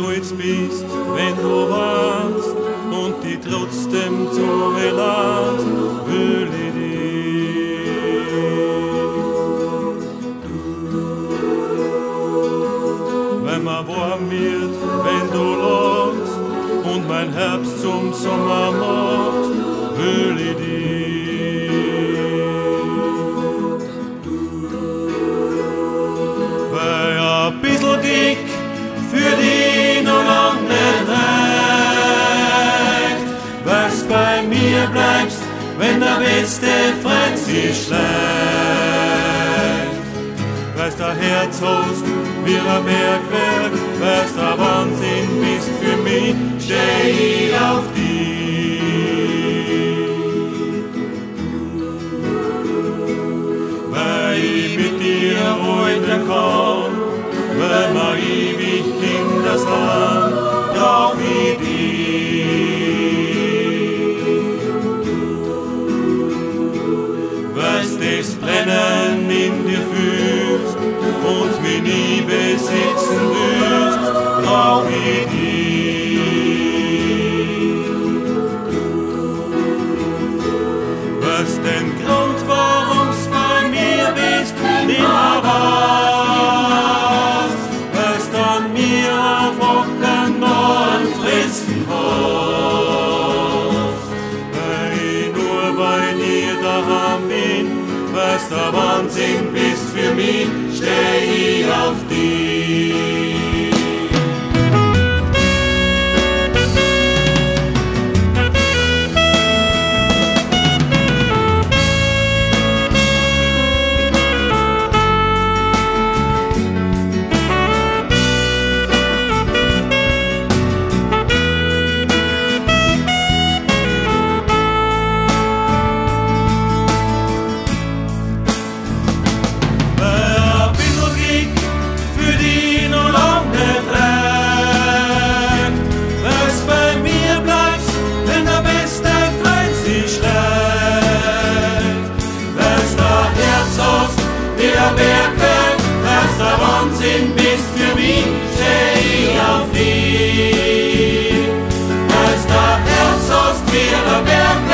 stolz bist, wenn du warst und die trotzdem zulässt, will ich dich. Wenn man warm wird, wenn du lachst und mein Herbst zum Sommer machst, will ich dich. Weil ein bisschen dick für die noch lang nicht reicht, weil's bei mir bleibst, wenn der beste Freund sich schleicht. Weil's der Herz hast wie ein Bergwerk, weil's der Wahnsinn bist für mich, steh ich auf dich. Weil ich mit dir heute kann, weil wir ewig Kinder sind, brauch ich dich. Weil's das Brennen in dir fühlst und mich nie besitzen willst, brauch ich dich. Weil's den Grund, warum's bei mir bist, nimmer weißt, weil's dann mir einfach kein neuen Fressen hast. Weil ich nur bei dir daheim bin, weil's der Wahnsinn bist für mich, steh ich auf dich. Bergwerk, weil's der Wahnsinn bist für mich, steh ich auf dich. Weil's der Herz hast wie der Bergwerk,